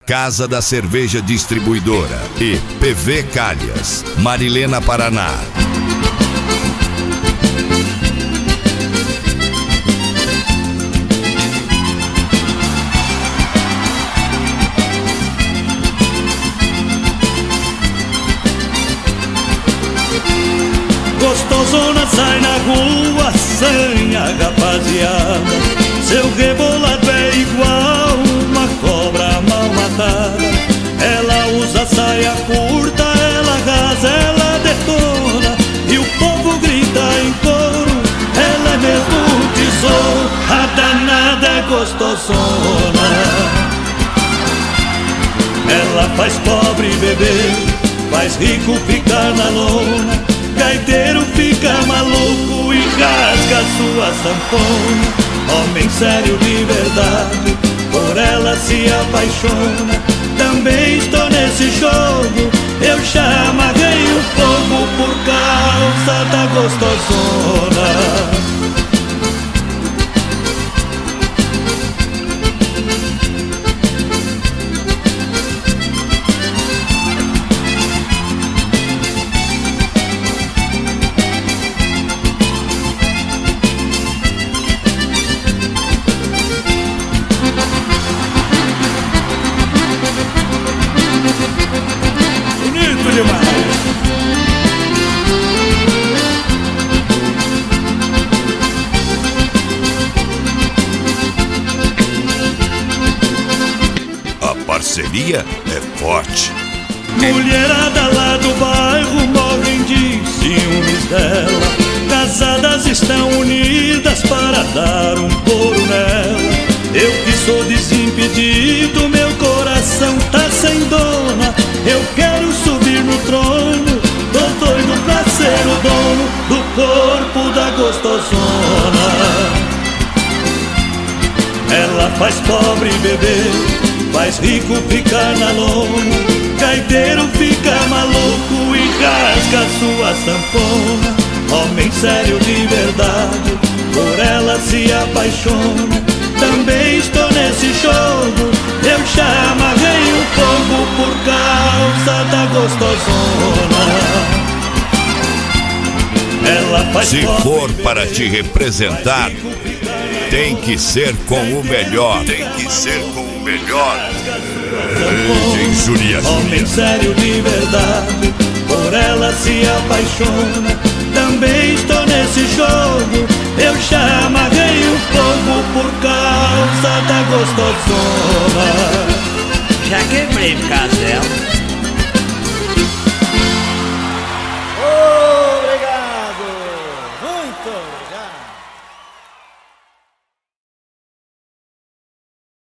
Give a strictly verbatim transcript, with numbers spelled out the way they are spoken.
Casa da Cerveja Distribuidora e P V Calhas, Marilena, Paraná. Gostosona sai na rua, sanha rapaziada. Seu rebolado é igual uma cobra mal matada. Ela usa saia curta, ela arrasa, ela detona. E o povo grita em coro, ela é mesmo um tesouro. A danada é gostosona. Ela faz pobre beber, faz rico ficar na lona. Gaiteiro fica maluco e rasga sua sanfona. Homem sério de verdade, por ela se apaixona. Também estou nesse jogo, eu já amarrei o fogo por causa da gostosona. A parceria é forte. Mulherada lá do bairro morrem de ciúmes dela. Casadas estão unidas para dar um couro nela. Eu que sou desimpedido, meu coração tá sem dona. Eu quero subir no trono, tô doido pra ser o dono do corpo da gostosona. Ela faz pobre beber, faz rico ficar na lona. Gaiteiro fica maluco e rasga sua sanfona. Homem sério de verdade, por ela se apaixona. Também estou nesse jogo, eu já amarrei o fogo por causa da gostosona. Ela faz Se for para te representar, tem que ser com o melhor. Tem que ser com o melhor. Homem sério de verdade, por ela se apaixona. Também estou nesse jogo, eu já amarrei o fogo por causa da gostosona. Já quebrei por causa dela.